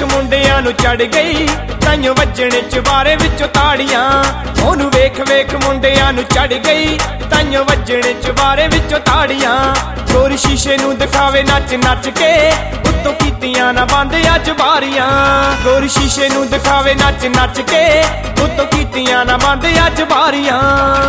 ਮੁੰਡਿਆਂ ਨੂੰ ਚੜ ਗਈ ਤਾਈਓ ਵੱਜਣੇ ਚੁਬਾਰੇ ਵਿੱਚੋਂ ਤਾੜੀਆਂ। ਉਹਨੂੰ ਵੇਖ ਵੇਖ ਮੁੰਡਿਆਂ ਨੂੰ ਚੜ ਗਈ ਤਾਈਓ ਵੱਜਣੇ ਚੁਬਾਰੇ ਵਿੱਚੋਂ ਤਾੜੀਆਂ। ਗੋਰੀ ਸ਼ੀਸ਼ੇ ਨੂੰ ਦਿਖਾਵੇ ਨੱਚ ਨੱਚ ਕੇ ਉੱਤੋਂ ਕੀਤੀਆਂ ਨਾ ਬੰਦ ਅੱਜ ਬਾਰੀਆਂ। ਗੋਰੀ ਸ਼ੀਸ਼ੇ ਨੂੰ ਦਿਖਾਵੇ ਨੱਚ ਨੱਚ ਕੇ ਉੱਤੋਂ ਕੀਤੀਆਂ ਨਾ ਬੰਦ ਅੱਜ ਬਾਰੀਆਂ।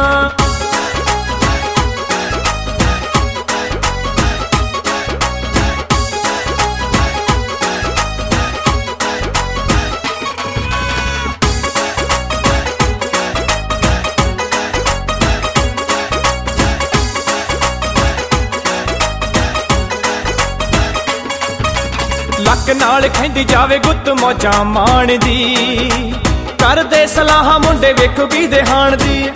ਲੱਕ ਨਾਲ ਖੈਂਦੀ ਜਾਵੇ ਗੁੱਤ ਮੌਜਾਂ ਮਾਣਦੀ। ਕਰਦੇ ਸਲਾਹਾਂ ਮੁੰਡੇ ਵੇਖੋ ਕੀ ਦੇਹਾਣ ਦੀ।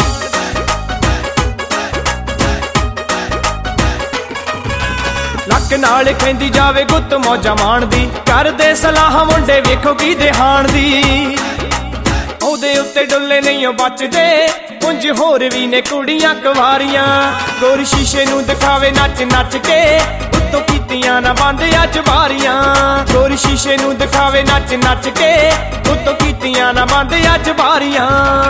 ਲੱਕ ਨਾਲ ਖੈਂਦੀ ਜਾਵੇ ਗੁੱਤ ਮੌਜਾਂ ਮਾਣਦੀ। ਕਰਦੇ ਸਲਾਹਾਂ ਮੁੰਡੇ ਵੇਖੋ ਕੀ ਦੇਹਾਣ ਦੀ। ਉਹਦੇ ਉੱਤੇ ਡੁੱਲੇ ਨਹੀਂ ਉਹ ਬਚਦੇ ਉਂਝ ਹੋਰ ਵੀ ਨੇ ਕੁੜੀਆਂ ਕੁਵਾਰੀਆਂ। ਗੋਰੀ ਸ਼ੀਸ਼ੇ ਨੂੰ ਦਿਖਾਵੇ ਨੱਚ ਨੱਚ ਕੇ ਉੱਤੋਂ ਕੀਤੀਆਂ ਨਾ ਬੰਦ ਅੱਜ ਬਾਰੀਆਂ। ਗੋਰੀ ਸ਼ੀਸ਼ੇ ਨੂੰ ਦਿਖਾਵੇ ਨੱਚ ਨੱਚ ਕੇ ਉੱਤੋਂ ਕੀਤੀਆਂ ਨਾ ਬੰਦ ਅੱਜ ਬਾਰੀਆਂ।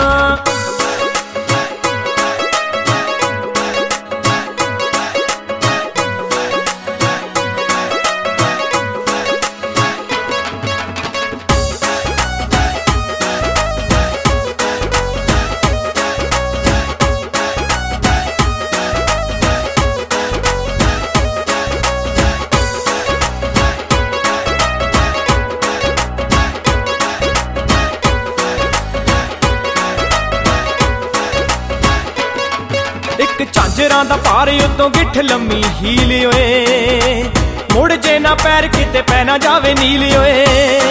ਇੱਕ ਝਾਂਜਰਾਂ ਦਾ ਭਾਰ ਉਤੋਂ ਗਿੱਠ ਲੰਮੀ ਹੀਲ ਓਏ। ਮੁੜ ਜੇ ਨਾ ਪੈਰ ਕਿਤੇ ਪੈ ਨਾ ਜਾਵੇ ਨੀਲ ਓਏ।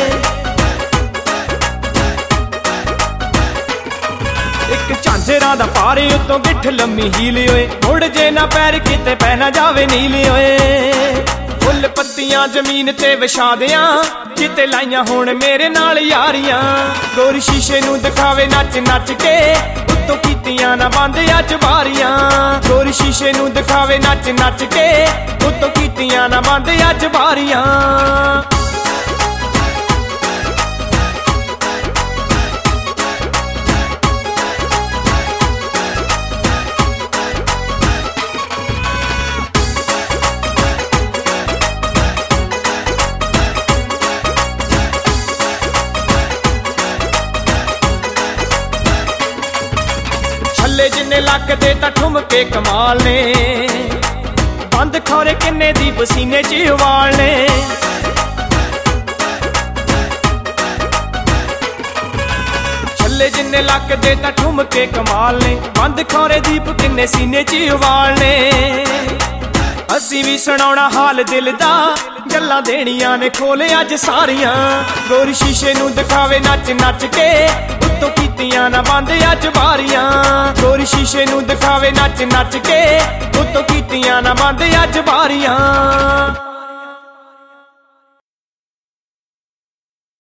ਇੱਕ ਝਾਂਜਰਾਂ ਦਾ ਭਾਰ ਉਤੋਂ ਗਿੱਠ ਲੰਮੀ ਹੀਲ ਓਏ। ਮੁੜ ਜੇ ਨਾ ਪੈਰ ਕਿਤੇ ਪੈ ਨਾ ਜਾਵੇ ਨੀਲ ਓਏ। ਫੁੱਲ ਪੱਤੀਆਂ ਜ਼ਮੀਨ ਤੇ ਵਿਛਾ ਦਿਆਂ ਕਿਤੇ ਲਾਈਆਂ ਹੋਣ ਮੇਰੇ ਨਾਲ ਯਾਰੀਆਂ। ਗੋਰੀ ਸ਼ੀਸ਼ੇ ਨੂੰ ਦਿਖਾਵੇ ਨੱਚ ਨੱਚ ਕੇ ਉੱਤੋਂ ਕੀਤੀਆਂ ਨਾ ਬੰਦ ਅੱਜ ਬਾਰੀਆਂ। ਗੋਰੀ ਸ਼ੀਸ਼ੇ ਨੂੰ ਦਿਖਾਵੇ ਨੱਚ ਨੱਚ ਕੇ ਉੱਤੋਂ ਕੀਤੀਆਂ ਨਾ ਬੰਦ ਅੱਜ ਬਾਰੀਆਂ। ਛੱਲੇ ਜਿੰਨੇ ਲੱਕ ਦੇ ਤਾਂ ਠੁਮਕੇ ਕਮਾਲ ਨੇ। ਬੰਦ ਖੌਰੇ ਕਿੰਨੇ ਦੀ ਪਸੀਨੇ 'ਚ ਉਵਾਲ ਨੇ। ਛੱਲੇ ਜਿੰਨੇ ਲੱਕ ਦੇ ਤਾਂ ਠੁਮਕੇ ਕਮਾਲ ਨੇ। ਬੰਦ ਖੌਰੇ ਦੀਪ ਕਿੰਨੇ ਸੀਨੇ 'ਚ ਉਵਾਲ ਨੇ। ਅਸੀਂ ਵੀ ਸੁਣਾਉਣਾ ਹਾਲ ਦਿਲ ਦਾ ਗੱਲਾਂ ਦੇਣੀਆਂ ਨੇ ਖੋਲ ਅੱਜ ਸਾਰੀਆਂ। ਗੋਰੀ ਸ਼ੀਸ਼ੇ ਨੂੰ ਦਿਖਾਵੇ ਨੱਚ ਨੱਚ ਕੇ ਉੱਤੋਂ ਕੀਤੀਆਂ ਨਾ ਬੰਦ ਅੱਜ ਬਾਰੀਆਂ। ਗੋਰੀ ਸ਼ੀਸ਼ੇ ਨੂੰ ਦਿਖਾਵੇ ਨੱਚ ਨੱਚ ਕੇ ਉੱਤੋਂ ਕੀਤੀਆਂ ਨਾ ਬੰਦ ਅੱਜ ਬਾਰੀਆਂ।